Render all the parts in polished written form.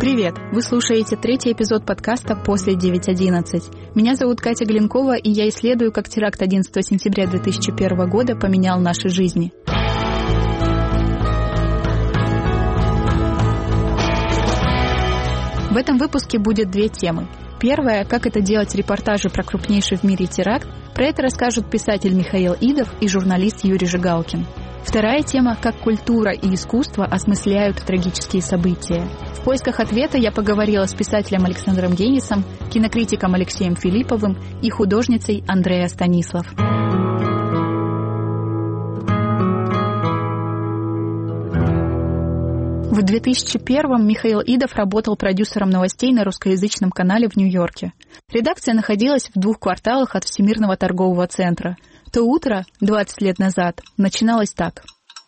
Привет! Вы слушаете третий эпизод подкаста «После 9.11». Меня зовут Катя Глинкова, и я исследую, как теракт 11 сентября 2001 года поменял наши жизни. В этом выпуске будет две темы. Первая – как это делать репортажи про крупнейший в мире теракт. Про это расскажут писатель Михаил Идов и журналист Юрий Жигалкин. Вторая тема – как культура и искусство осмысляют трагические события. В поисках ответа я поговорила с писателем Александром Генисом, кинокритиком Алексеем Филипповым и художницей Андреа Станислав. В 2001-м Михаил Идов работал продюсером новостей на русскоязычном канале в Нью-Йорке. Редакция находилась в 2 кварталах от Всемирного торгового центра. То утро, 20 лет назад, начиналось так.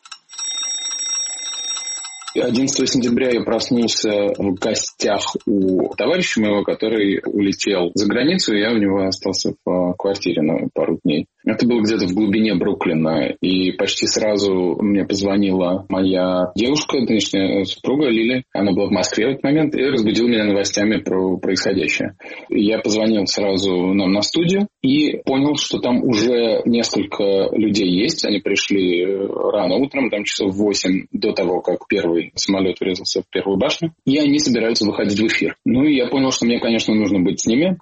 11 сентября я проснулся в гостях у товарища моего, который улетел за границу, и я у него остался в квартире на пару дней. Это было где-то в глубине Бруклина, и почти сразу мне позвонила моя девушка, нынешняя супруга Лили. Она была в Москве в этот момент и разбудила меня новостями про происходящее. Я позвонил сразу нам на студию и понял, что там уже несколько людей есть. Они пришли рано утром, там часов 8 до того, как первый самолет врезался в первую башню. И они собираются выходить в эфир. Ну и я понял, что мне, конечно, нужно быть с ними.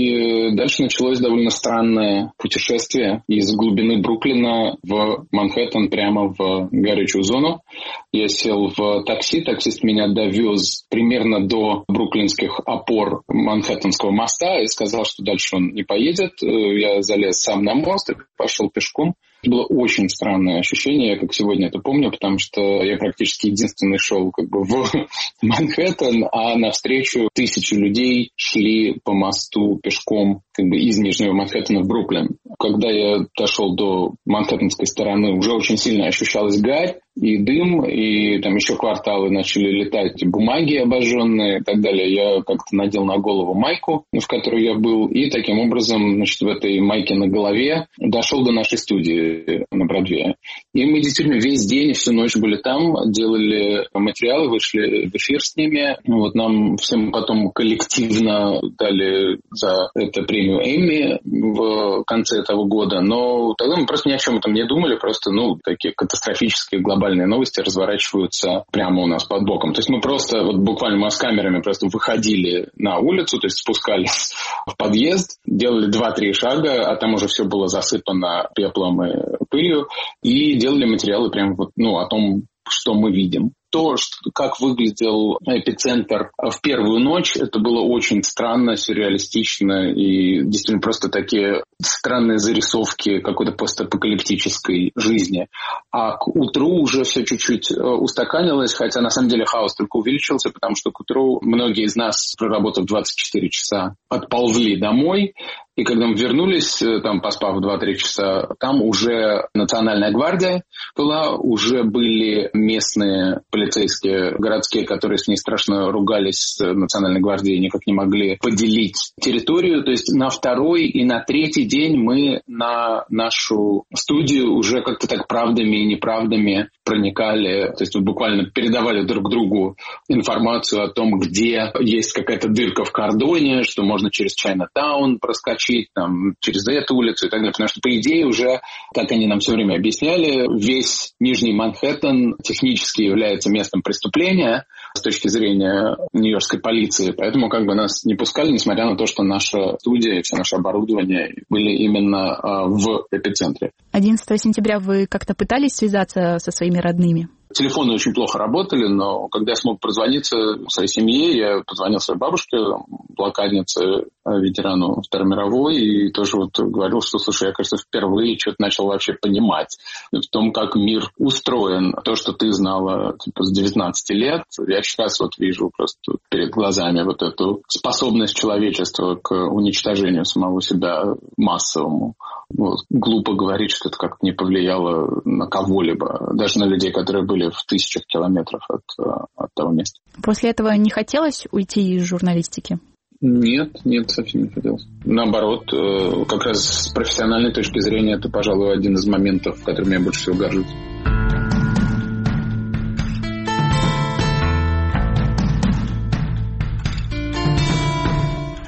И дальше началось довольно странное путешествие из глубины Бруклина в Манхэттен, прямо в горячую зону. Я сел в такси, таксист меня довез примерно до бруклинских опор Манхэттенского моста и сказал, что дальше он не поедет. Я залез сам на мост и пошел пешком. Это было очень странное ощущение, я как сегодня это помню, потому что я практически единственный шел в Манхэттен, а навстречу тысячи людей шли по мосту пешком из Нижнего Манхэттена в Бруклин. Когда я дошел до манхэттенской стороны, уже очень сильно ощущалась гарь и дым, и там еще кварталы начали летать бумаги обожженные и так далее. Я как-то надел на голову майку, в которой я был, и таким образом, в этой майке на голове дошел до нашей студии на Бродвее. И мы действительно весь день и всю ночь были там, делали материалы, вышли в эфир с ними. Нам всем потом коллективно дали за это премию Эмми в конце этого года. Но тогда мы просто ни о чем этом не думали, просто такие катастрофические глобальные новости разворачиваются прямо у нас под боком. То есть мы просто, буквально с камерами просто выходили на улицу, то есть спускались в подъезд, делали 2-3 шага, а там уже все было засыпано пеплом и пылью, и делали материалы прямо о том, что мы видим. То, как выглядел эпицентр в первую ночь, это было очень странно, сюрреалистично и действительно просто такие странные зарисовки какой-то постапокалиптической жизни. А к утру уже все чуть-чуть устаканилось, хотя на самом деле хаос только увеличился, потому что к утру многие из нас, проработав 24 часа, отползли домой. И когда мы вернулись, поспав 2-3 часа, там уже Национальная гвардия была, уже были местные полицейские городские, которые с ней страшно ругались с Национальной гвардией, никак не могли поделить территорию. То есть на 2-й и на 3-й день мы на нашу студию уже как-то так правдами и неправдами проникали, то есть буквально передавали друг другу информацию о том, где есть какая-то дырка в кордоне, что можно через Чайна-таун проскочить, через эту улицу и так далее. Потому что, по идее, уже, как они нам все время объясняли, весь Нижний Манхэттен технически является местом преступления с точки зрения нью-йоркской полиции. Поэтому нас не пускали, несмотря на то, что наша студия и все наше оборудование были именно в эпицентре. 11 сентября вы как-то пытались связаться со своими родными? Телефоны очень плохо работали, но когда я смог прозвониться своей семье, я позвонил своей бабушке, блокаднице, ветерану Второй мировой, и тоже говорил, что, слушай, я, кажется, впервые что-то начал вообще понимать в том, как мир устроен. То, что ты знала с 19 лет, я сейчас вижу просто перед глазами эту способность человечества к уничтожению самого себя массовому. Глупо говорить, что это как-то не повлияло на кого-либо, даже на людей, которые были в тысячах километров от того места. После этого не хотелось уйти из журналистики? Нет, совсем не хотелось. Наоборот, как раз с профессиональной точки зрения это, пожалуй, один из моментов, которым я больше всего горжусь.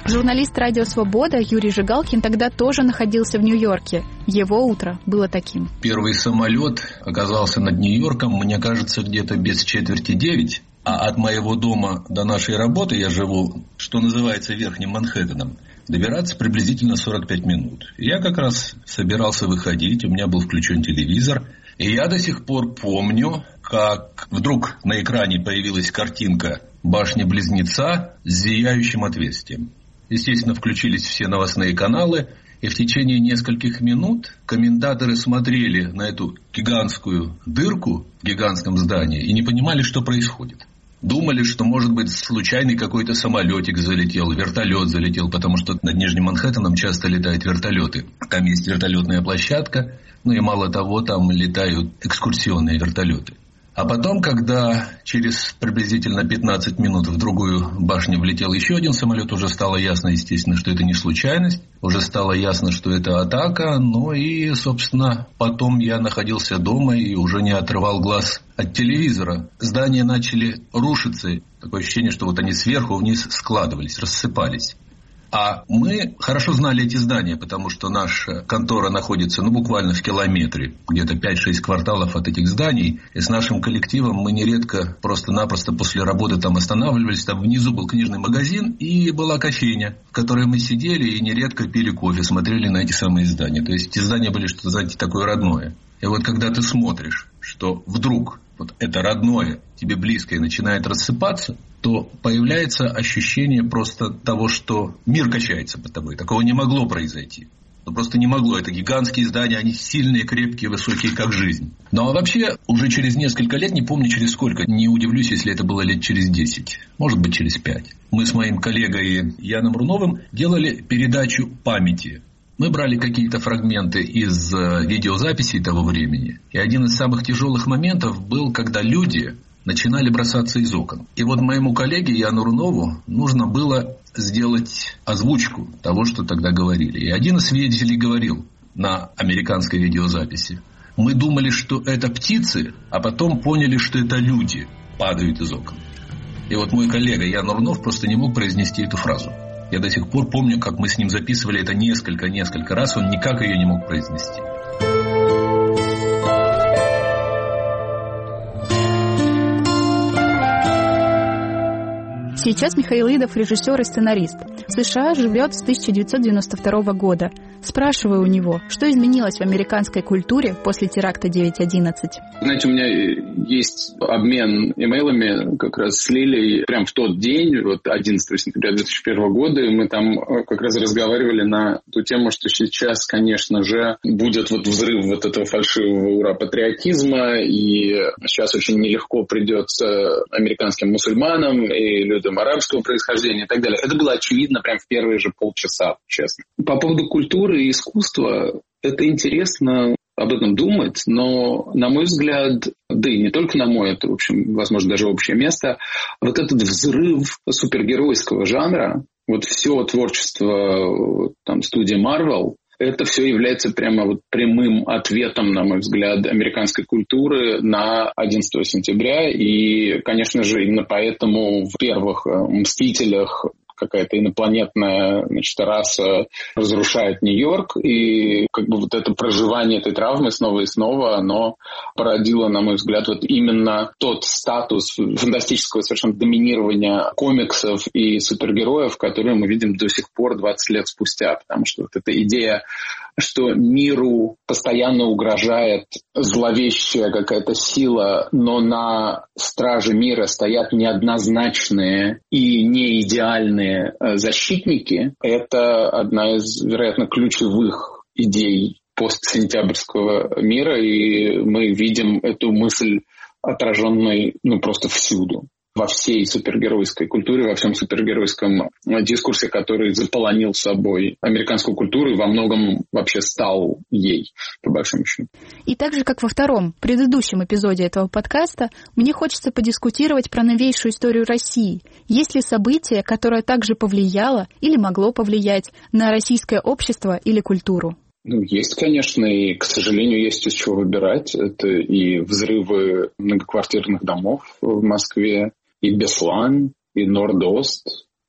Журналист «Радио Свобода» Юрий Жигалкин тогда тоже находился в Нью-Йорке. Его утро было таким. Первый самолет оказался над Нью-Йорком, мне кажется, где-то без 8:45. А от моего дома до нашей работы, я живу, что называется, Верхним Манхэттеном, добираться приблизительно 45 минут. Я как раз собирался выходить, у меня был включен телевизор. И я до сих пор помню, как вдруг на экране появилась картинка башни-близнеца с зияющим отверстием. Естественно, включились все новостные каналы, и в течение нескольких минут комментаторы смотрели на эту гигантскую дырку в гигантском здании и не понимали, что происходит. Думали, что, может быть, случайный какой-то самолетик залетел, вертолет залетел, потому что над Нижним Манхэттеном часто летают вертолеты. Там есть вертолетная площадка, и мало того, там летают экскурсионные вертолеты. А потом, когда через приблизительно 15 минут в другую башню влетел еще один самолет, уже стало ясно, естественно, что это не случайность. Уже стало ясно, что это атака. И, собственно, потом я находился дома и уже не отрывал глаз от телевизора. Здания начали рушиться. Такое ощущение, что вот они сверху вниз складывались, рассыпались. А мы хорошо знали эти здания, потому что наша контора находится буквально в километре, где-то 5-6 кварталов от этих зданий. И с нашим коллективом мы нередко просто-напросто после работы там останавливались. Там внизу был книжный магазин и была кофейня, в которой мы сидели и нередко пили кофе, смотрели на эти самые здания. То есть эти здания были что-то, знаете, такое родное. И вот когда ты смотришь, что вдруг вот это родное, тебе близкое начинает рассыпаться, то появляется ощущение просто того, что мир качается под тобой. Такого не могло произойти. Просто не могло. Это гигантские здания, они сильные, крепкие, высокие, как жизнь. А вообще, уже через несколько лет, не помню через сколько, не удивлюсь, если это было лет через 10, может быть, через 5. Мы с моим коллегой Яном Руновым делали передачу памяти. Мы брали какие-то фрагменты из видеозаписей того времени. И один из самых тяжелых моментов был, когда люди начинали бросаться из окон. И вот моему коллеге Яну Рунову нужно было сделать озвучку того, что тогда говорили. И один из свидетелей говорил на американской видеозаписи: мы думали, что это птицы, а потом поняли, что это люди падают из окон. И вот мой коллега Ян Рунов просто не мог произнести эту фразу. Я до сих пор помню, как мы с ним записывали это несколько раз, он никак ее не мог произнести. Сейчас Михаил Идов – режиссер и сценарист. В США живет с 1992 года. Спрашиваю у него, что изменилось в американской культуре после теракта 9/11. Знаете, у меня есть обмен имейлами как раз с Лилей прямо в тот день, вот 11 сентября 2001 года, и мы там как раз разговаривали на ту тему, что сейчас, конечно же, будет вот взрыв вот этого фальшивого ура-патриотизма, и сейчас очень нелегко придется американским мусульманам и людям арабского происхождения и так далее. Это было очевидно прямо в первые же полчаса, честно. По поводу культуры и искусства, это интересно об этом думать, но, на мой взгляд, да и не только на мой, это, в общем, возможно, даже общее место, вот этот взрыв супергеройского жанра, вот все творчество там, студии Marvel, это все является прямо вот прямым ответом, на мой взгляд, американской культуры на 11 сентября. И, конечно же, именно поэтому в первых «Мстителях» какая-то инопланетная, раса разрушает Нью-Йорк, и как бы вот это проживание этой травмы снова и снова, оно породило, на мой взгляд, вот именно тот статус фантастического совершенно доминирования комиксов и супергероев, которые мы видим до сих пор 20 лет спустя, потому что вот эта идея, что миру постоянно угрожает зловещая какая-то сила, но на страже мира стоят неоднозначные и неидеальные защитники, это одна из, вероятно, ключевых идей постсентябрьского мира, и мы видим эту мысль отраженной просто всюду. Во всей супергеройской культуре, во всем супергеройском дискурсе, который заполонил собой американскую культуру и во многом вообще стал ей, по большому счету. И так же, как во втором, предыдущем эпизоде этого подкаста, мне хочется подискутировать про новейшую историю России. Есть ли событие, которое также повлияло или могло повлиять на российское общество или культуру? Есть, конечно, и, к сожалению, есть из чего выбирать. Это и взрывы многоквартирных домов в Москве, и Беслан, и Норд-Ост.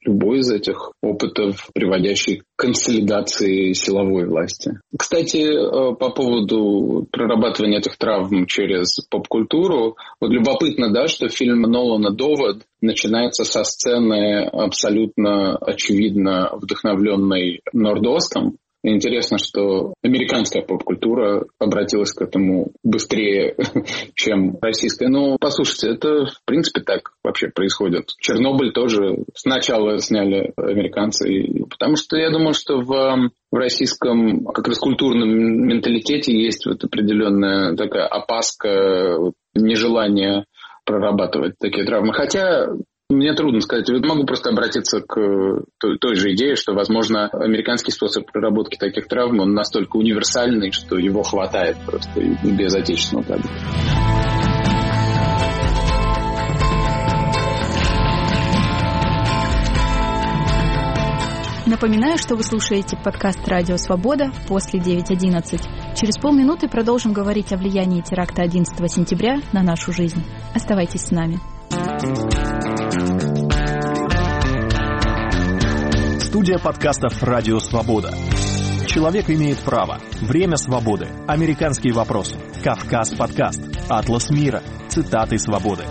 любой из этих опытов, приводящий к консолидации силовой власти. Кстати, по поводу прорабатывания этих травм через поп-культуру, вот любопытно, да, что фильм Нолана «Довод» начинается со сцены абсолютно очевидно вдохновленной Норд-Остом. Интересно, что американская поп-культура обратилась к этому быстрее, чем российская. Но, послушайте, это в принципе так вообще происходит. Чернобыль тоже сначала сняли американцы, потому что я думаю, что в российском как раз культурном менталитете есть вот определенная такая опаска, нежелание прорабатывать такие травмы. Хотя мне трудно сказать. Могу просто обратиться к той же идее, что, возможно, американский способ проработки таких травм, он настолько универсальный, что его хватает просто и без отечественного продукта. Напоминаю, что вы слушаете подкаст «Радио Свобода» после 9:11. Через полминуты продолжим говорить о влиянии теракта 11 сентября на нашу жизнь. Оставайтесь с нами. Студия подкастов «Радио Свобода». Человек имеет право. Время свободы. Американские вопросы. Кавказ подкаст. Атлас мира. Цитаты свободы.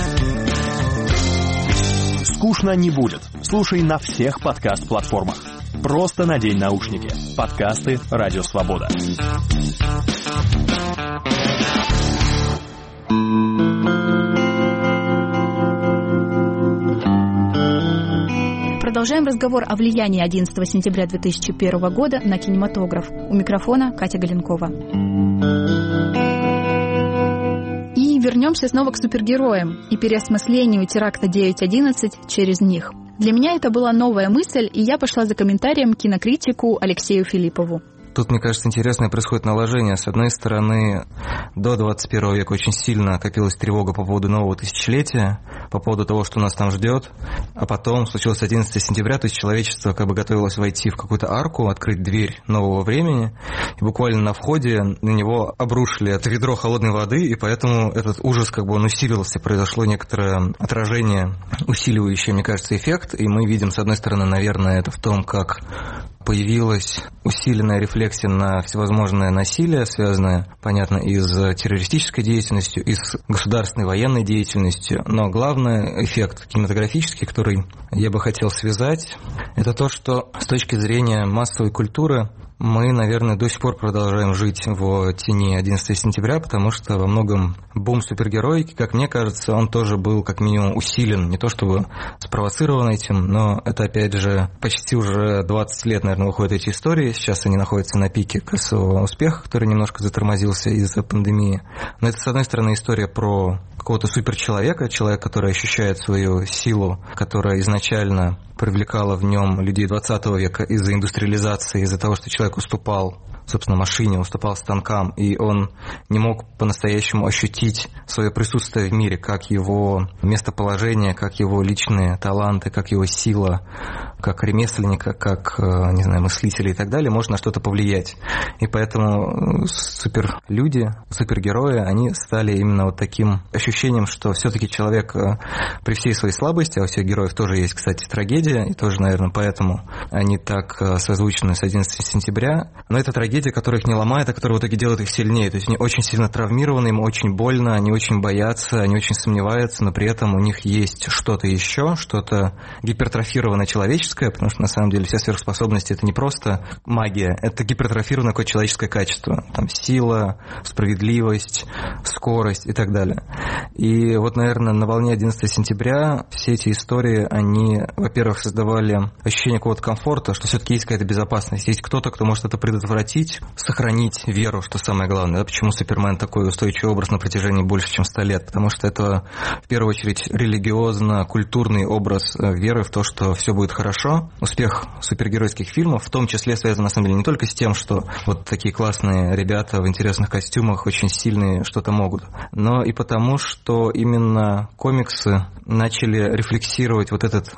Скучно не будет. Слушай на всех подкаст-платформах. Просто надень наушники. Подкасты «Радио Свобода». Продолжаем разговор о влиянии 11 сентября 2001 года на кинематограф. У микрофона Катя Галенкова. И вернемся снова к супергероям и переосмыслению теракта 9/11 через них. Для меня это была новая мысль, и я пошла за комментарием к кинокритику Алексею Филиппову. Тут, мне кажется, интересное происходит наложение. С одной стороны, до 21 века очень сильно копилась тревога по поводу нового тысячелетия, по поводу того, что нас там ждет. А потом случилось 11 сентября, то есть человечество как бы готовилось войти в какую-то арку, открыть дверь нового времени. И буквально на входе на него обрушили это ведро холодной воды, и поэтому этот ужас как бы он усилился. Произошло некоторое отражение, усиливающее, мне кажется, эффект. И мы видим, с одной стороны, наверное, это в том, как появилась усиленная рефлексия на всевозможное насилие, связанное, понятно, и с террористической деятельностью, и с государственной военной деятельностью. Но главный эффект кинематографический, который я бы хотел связать, это то, что с точки зрения массовой культуры мы, наверное, до сих пор продолжаем жить в тени 11 сентября, потому что во многом бум супергероики, как мне кажется, он тоже был как минимум усилен, не то чтобы спровоцирован этим, но это, опять же, почти уже 20 лет, наверное, выходят эти истории. Сейчас они находятся на пике кассового успеха, который немножко затормозился из-за пандемии. Но это, с одной стороны, история про какого-то суперчеловека, человека, который ощущает свою силу, которая изначально привлекала в нем людей 20 века из-за индустриализации, из-за того, что человек уступал, собственно, машине, уступал станкам, и он не мог по-настоящему ощутить свое присутствие в мире, как его местоположение, как его личные таланты, как его сила, как ремесленника, как, не знаю, мыслителя и так далее, может на что-то повлиять. И поэтому суперлюди, супергерои, они стали именно вот таким ощущением, что все-таки человек при всей своей слабости, а у всех героев тоже есть, кстати, трагедия, и тоже, наверное, поэтому они так созвучны с 11 сентября, но это трагедия, которая их не ломает, а которая в итоге делает их сильнее. То есть они очень сильно травмированы, им очень больно, они очень боятся, они очень сомневаются, но при этом у них есть что-то еще, что-то гипертрофированное человеческое, потому что на самом деле все сверхспособности — это не просто магия, это гипертрофированное какое-то человеческое качество. Там сила, справедливость, скорость и так далее. И вот, наверное, на волне 11 сентября все эти истории, они, во-первых, создавали ощущение какого-то комфорта, что все-таки есть какая-то безопасность, есть кто-то, кто может это предотвратить, сохранить веру, что самое главное. Да? Почему Супермен такой устойчивый образ на протяжении больше, чем 100 лет? Потому что это, в первую очередь, религиозно-культурный образ веры в то, что все будет хорошо. Успех супергеройских фильмов в том числе связан, на самом деле, не только с тем, что вот такие классные ребята в интересных костюмах очень сильные что-то могут, но и потому, что именно комиксы начали рефлексировать вот этот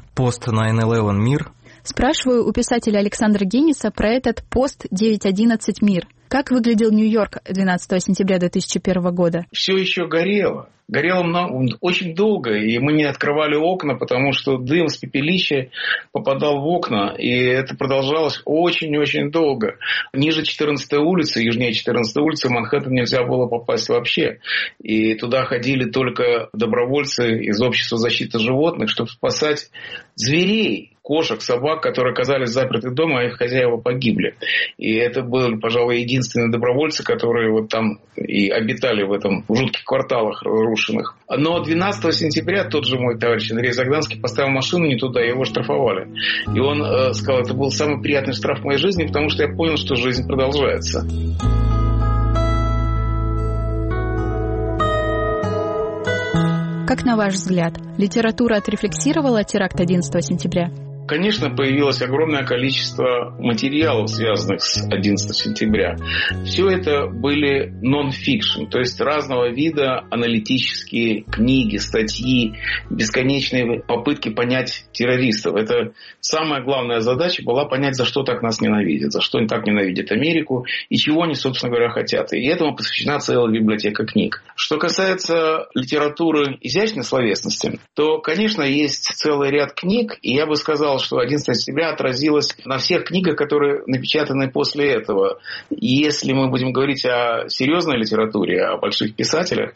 пост-9/11 мир. Спрашиваю у писателя Александра Генниса про этот пост-9/11 мир. Как выглядел Нью-Йорк 12 сентября 2001 года? Все еще горело. Горело очень долго, и мы не открывали окна, потому что дым с пепелища попадал в окна, и это продолжалось очень-очень долго. Ниже 14-й улицы, южнее 14-й улицы в Манхэттен нельзя было попасть вообще. И туда ходили только добровольцы из общества защиты животных, чтобы спасать зверей, кошек, собак, которые оказались заперты дома, а их хозяева погибли. И это были, пожалуй, единственные добровольцы, которые вот там и обитали в жутких кварталах разрушенных. Но 12 сентября тот же мой товарищ Андрей Загданский поставил машину не туда, его штрафовали. И он сказал, это был самый приятный штраф в моей жизни, потому что я понял, что жизнь продолжается. Как на ваш взгляд, литература отрефлексировала теракт 11 сентября? Конечно, появилось огромное количество материалов, связанных с 11 сентября. Все это были нон-фикшн, то есть разного вида аналитические книги, статьи, бесконечные попытки понять террористов. Это самая главная задача была понять, за что так нас ненавидят, за что они так ненавидят Америку и чего они, собственно говоря, хотят. И этому посвящена целая библиотека книг. Что касается литературы изящной словесности, то, конечно, есть целый ряд книг, и я бы сказал, что 11 сентября отразилось на всех книгах, которые напечатаны после этого. И если мы будем говорить о серьезной литературе, о больших писателях,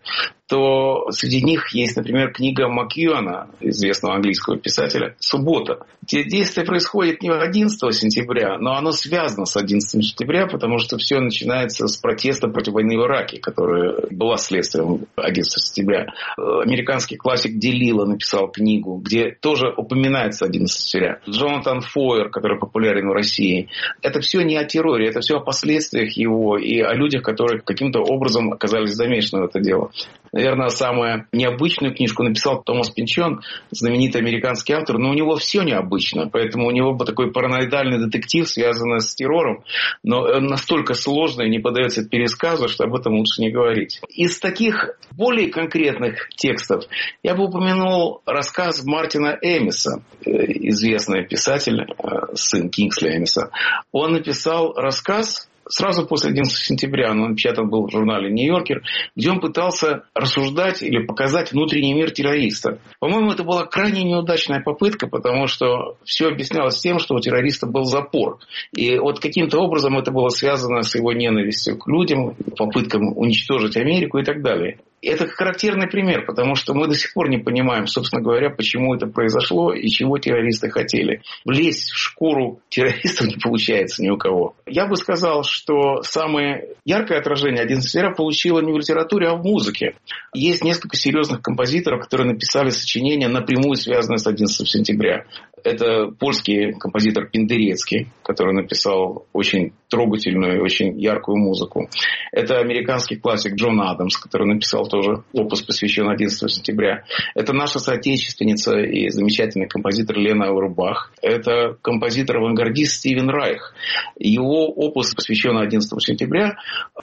то среди них есть, например, книга Макьюана, известного английского писателя, «Суббота», где действие происходит не 11 сентября, но оно связано с 11 сентября, потому что все начинается с протеста против войны в Ираке, которая была следствием 11 сентября. Американский классик Делила написал книгу, где тоже упоминается 11 сентября. Джонатан Фойер, который популярен в России. Это все не о терроре, это все о последствиях его и о людях, которые каким-то образом оказались замешаны в это дело. Наверное, самую необычную книжку написал Томас Пинчон, знаменитый американский автор, но у него все необычно, поэтому у него был такой параноидальный детектив, связанный с террором, но он настолько сложный и не поддается пересказу, что об этом лучше не говорить. Из таких более конкретных текстов я бы упомянул рассказ Мартина Эмиса, известный писатель, сын Кингсли Эмиса. Он написал рассказ сразу после 11 сентября, он напечатан был в журнале «Нью-Йоркер», где он пытался рассуждать или показать внутренний мир террориста. По-моему, это была крайне неудачная попытка, потому что все объяснялось тем, что у террориста был запор. И вот каким-то образом это было связано с его ненавистью к людям, попыткам уничтожить Америку и так далее. Это характерный пример, потому что мы до сих пор не понимаем, собственно говоря, почему это произошло и чего террористы хотели. Влезть в шкуру террористов не получается ни у кого. Я бы сказал, что самое яркое отражение 11 сентября получило не в литературе, а в музыке. Есть несколько серьезных композиторов, которые написали сочинения, напрямую связанные с 11 сентября. Это польский композитор Пендерецкий, который написал очень трогательную и очень яркую музыку. Это американский классик Джон Адамс, который написал тоже опус, посвященный 11 сентября. Это наша соотечественница и замечательный композитор Лена Аурбах. Это композитор-авангардист Стивен Райх. Его опус, посвященный 11 сентября,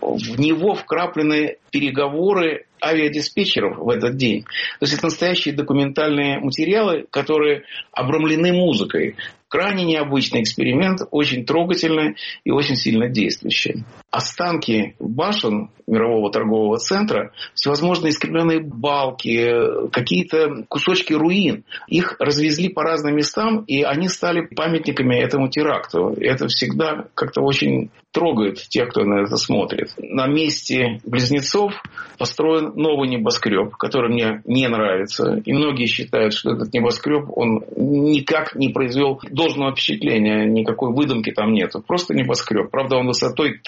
в него вкраплены переговоры авиадиспетчеров в этот день. То есть это настоящие документальные материалы, которые обрамлены музыкой. Крайне необычный эксперимент, очень трогательный и очень сильно действующий. Останки башен мирового торгового центра, всевозможные искривленные балки, какие-то кусочки руин, их развезли по разным местам, и они стали памятниками этому теракту. И это всегда как-то очень трогает тех, кто на это смотрит. На месте близнецов построен новый небоскреб, который мне не нравится. И многие считают, что этот небоскреб, он никак не произвел должного впечатления, никакой выдумки там нет. Просто небоскреб. Правда, он высотой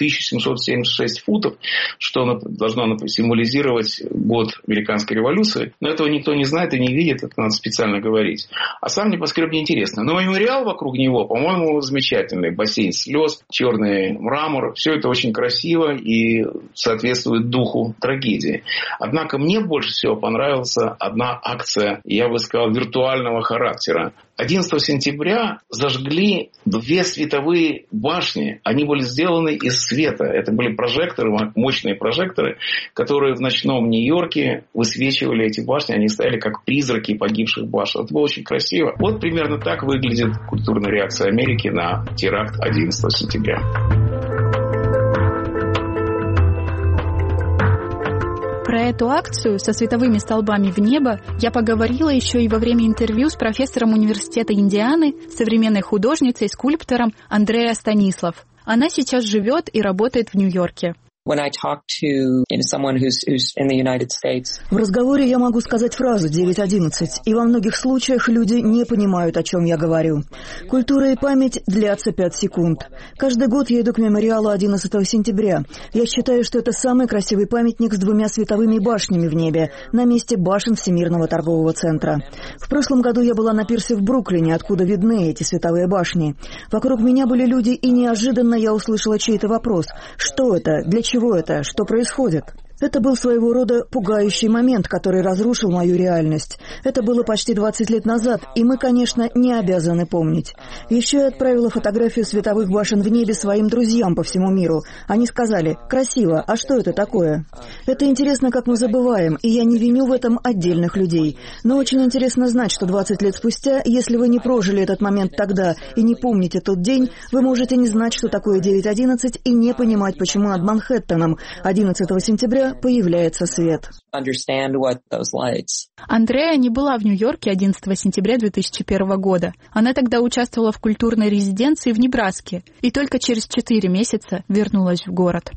1776 футов, что должно символизировать год Американской революции. Но этого никто не знает и не видит, это надо специально говорить. А сам небоскреб неинтересный. Но мемориал вокруг него, по-моему, замечательный. Бассейн слез, черный мрамор. Все это очень красиво и соответствует духу трагедии. Однако мне больше всего понравилась одна акция, я бы сказал, виртуального характера. 11 сентября зажгли 2 световые башни. Они были сделаны из света. Это были прожекторы, мощные прожекторы, которые в ночном Нью-Йорке высвечивали эти башни. Они стояли как призраки погибших башен. Это было очень красиво. Вот примерно так выглядит культурная реакция Америки на теракт 11 сентября. Про эту акцию со световыми столбами в небо я поговорила еще и во время интервью с профессором университета Индианы, современной художницей и скульптором Андреа Станислав. Она сейчас живет и работает в Нью-Йорке. В разговоре я могу сказать фразу 9.11, и во многих случаях люди не понимают, о чем я говорю. Культура и память длятся 5 секунд. Каждый год я иду к мемориалу 11 сентября. Я считаю, что это самый красивый памятник с 2 световыми башнями в небе, на месте башен Всемирного торгового центра. В прошлом году я была на пирсе в Бруклине, откуда видны эти световые башни. Вокруг меня были люди, и неожиданно я услышала чей-то вопрос. Что это? Для чего это? Что происходит? Это был своего рода пугающий момент, который разрушил мою реальность. Это было почти 20 лет назад, и мы, конечно, не обязаны помнить. Еще я отправила фотографию световых башен в небе своим друзьям по всему миру. Они сказали: «Красиво, а что это такое?» Это интересно, как мы забываем, и я не виню в этом отдельных людей. Но очень интересно знать, что 20 лет спустя, если вы не прожили этот момент тогда и не помните тот день, вы можете не знать, что такое 9.11, и не понимать, почему над Манхэттеном 11 сентября появляется свет. Андреа не была в Нью-Йорке 11 сентября 2001 года. Она тогда участвовала в культурной резиденции в Небраске и только через 4 месяца вернулась в город.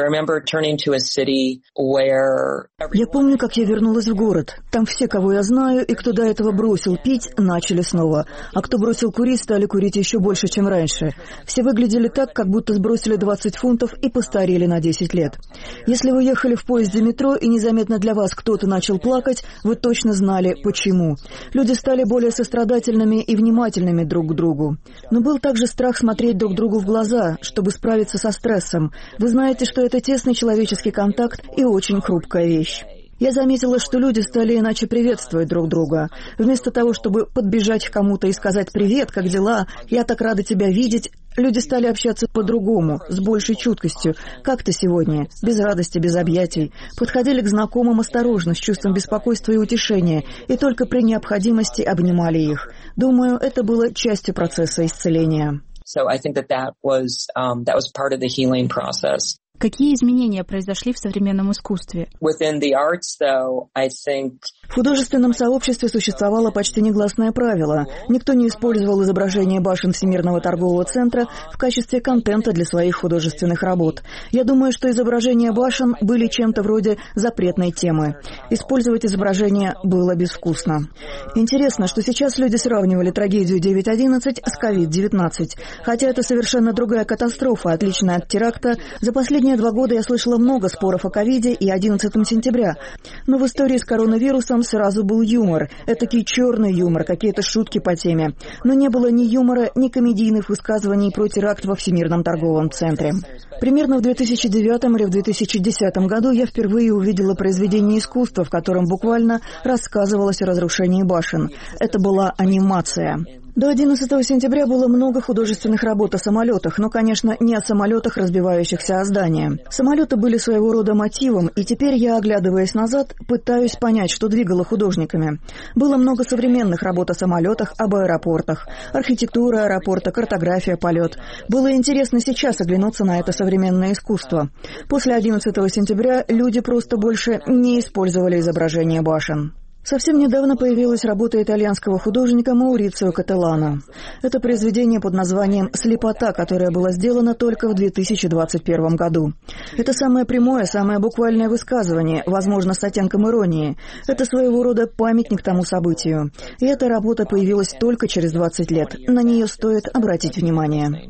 Я помню, как я вернулась в город. Там все, кого я знаю, и кто до этого бросил пить, начали снова. А кто бросил курить, стали курить еще больше, чем раньше. Все выглядели так, как будто сбросили 20 фунтов и постарели на 10 лет. Если вы ехали в поезде метро, и незаметно для вас кто-то начал плакать, вы точно знали, почему. Люди стали более сострадательными и внимательными друг к другу. Но был также страх смотреть друг другу в глаза, чтобы справиться со стрессом. Вы знаете, что это тесный человеческий контакт и очень хрупкая вещь. Я заметила, что люди стали иначе приветствовать друг друга. Вместо того, чтобы подбежать к кому-то и сказать «Привет, как дела? Я так рада тебя видеть», люди стали общаться по-другому, с большей чуткостью. «Как ты сегодня?» Без радости, без объятий. Подходили к знакомым осторожно, с чувством беспокойства и утешения, и только при необходимости обнимали их. Думаю, это было частью процесса исцеления. So I think that was part of the healing process. Какие изменения произошли в современном искусстве? Within the arts, though, I think... В художественном сообществе существовало почти негласное правило. Никто не использовал изображение башен Всемирного торгового центра в качестве контента для своих художественных работ. Я думаю, что изображения башен были чем-то вроде запретной темы. Использовать изображение было безвкусно. Интересно, что сейчас люди сравнивали трагедию 9.11 с COVID-19. Хотя это совершенно другая катастрофа, отличная от теракта. За последние 2 года я слышала много споров о ковиде и 11 сентября. Но в истории с коронавирусом сразу был юмор. Этакий черный юмор, какие-то шутки по теме. Но не было ни юмора, ни комедийных высказываний про теракт во Всемирном торговом центре. Примерно в 2009 или в 2010 году я впервые увидела произведение искусства, в котором буквально рассказывалось о разрушении башен. Это была анимация. До 11 сентября было много художественных работ о самолетах, но, конечно, не о самолетах, разбивающихся о здания. Самолеты были своего рода мотивом, и теперь я, оглядываясь назад, пытаюсь понять, что двигало художниками. Было много современных работ о самолетах, об аэропортах, архитектура аэропорта, картография, полет. Было интересно сейчас оглянуться на это современное искусство. После 11 сентября люди просто больше не использовали изображение башен. Совсем недавно появилась работа итальянского художника Маурицио Кателлано. Это произведение под названием «Слепота», которое было сделано только в 2021 году. Это самое прямое, самое буквальное высказывание, возможно, с оттенком иронии. Это своего рода памятник тому событию. И эта работа появилась только через 20 лет. На нее стоит обратить внимание.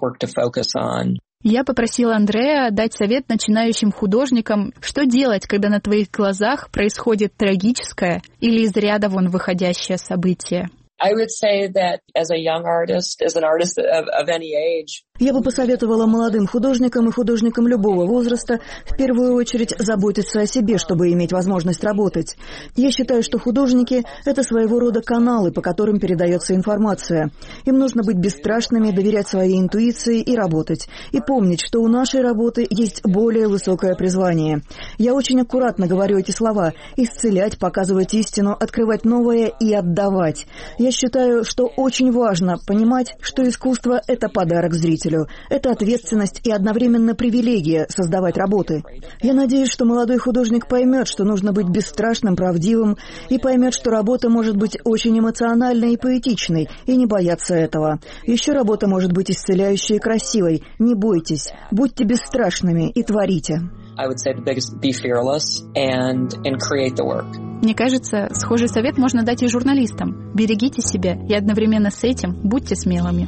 Я попросила Андреа дать совет начинающим художникам, что делать, когда на твоих глазах происходит трагическое или из ряда вон выходящее событие. Я бы посоветовала молодым художникам и художникам любого возраста в первую очередь заботиться о себе, чтобы иметь возможность работать. Я считаю, что художники — это своего рода каналы, по которым передается информация. Им нужно быть бесстрашными, доверять своей интуиции и работать. И помнить, что у нашей работы есть более высокое призвание. Я очень аккуратно говорю эти слова: исцелять, показывать истину, открывать новое и отдавать. Я считаю, что очень важно понимать, что искусство — это подарок зрителю. руководителю. Это ответственность и одновременно привилегия создавать работы. Я надеюсь, что молодой художник поймет, что нужно быть бесстрашным, правдивым, и поймет, что работа может быть очень эмоциональной и поэтичной, и не бояться этого. Еще работа может быть исцеляющей и красивой. Не бойтесь, будьте бесстрашными и творите. I would say the biggest, be fearless and create the work. Мне кажется, схожий совет можно дать и журналистам. Берегите себя и одновременно с этим будьте смелыми.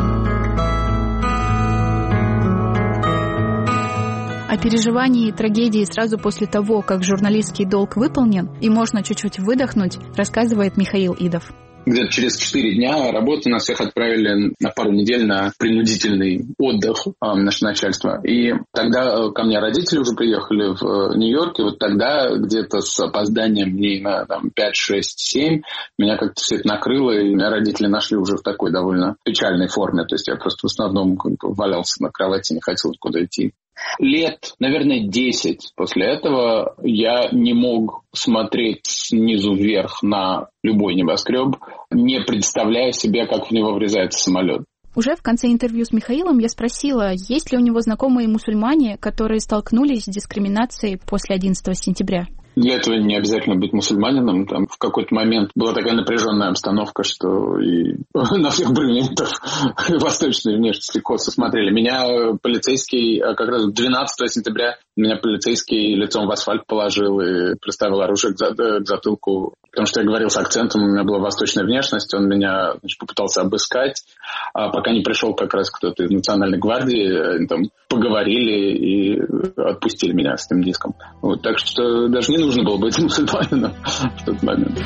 О переживании и трагедии сразу после того, как журналистский долг выполнен и можно чуть-чуть выдохнуть, рассказывает Михаил Идов. Где-то через 4 дня работы нас всех отправили на пару недель на принудительный отдых наше начальство. И тогда ко мне родители уже приехали в Нью-Йорк, и вот тогда где-то с опозданием дней на 5, 6, 7 меня как-то все это накрыло, и меня родители нашли уже в такой довольно печальной форме. То есть я просто в основном валялся на кровати, не хотел куда идти. Лет, наверное, 10 после этого я не мог смотреть снизу вверх на любой небоскреб, не представляя себе, как в него врезается самолет. Уже в конце интервью с Михаилом я спросила, есть ли у него знакомые мусульмане, которые столкнулись с дискриминацией после 11 сентября. Для этого не обязательно быть мусульманином. Там в какой-то момент была такая напряженная обстановка, что и на всех брюнетов восточной внешности косо смотрели. Меня полицейский, как раз 12 сентября, меня полицейский лицом в асфальт положил и приставил оружие к затылку. Потому что я говорил с акцентом, у меня была восточная внешность, он меня попытался обыскать, а пока не пришел как раз кто-то из Национальной гвардии, они там поговорили и отпустили меня с этим диском. Вот, так что даже не нужно было быть мусульманином в тот момент.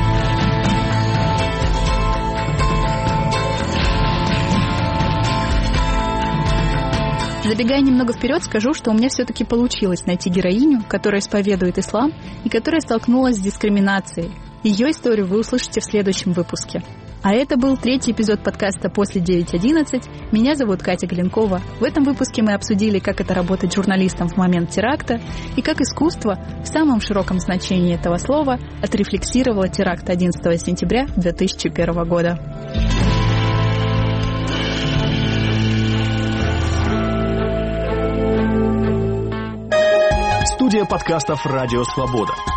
Забегая немного вперед, скажу, что у меня все-таки получилось найти героиню, которая исповедует ислам и которая столкнулась с дискриминацией. Ее историю вы услышите в следующем выпуске. А это был 3-й эпизод подкаста «После 9.11». Меня зовут Катя Галенкова. В этом выпуске мы обсудили, как это работать журналистом в момент теракта и как искусство, в самом широком значении этого слова, отрефлексировало теракт 11 сентября 2001 года. Студия подкастов «Радио Свобода».